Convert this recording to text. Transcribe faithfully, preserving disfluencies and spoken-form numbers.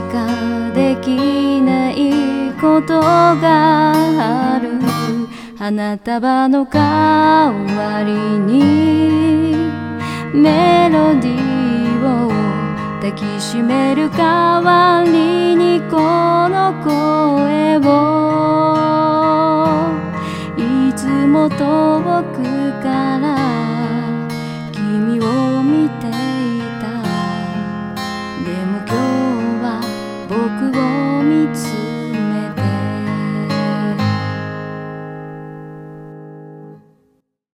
かできないことがある。花束の代わりにメロディーを抱きしめる代わりにこの声をいつも遠く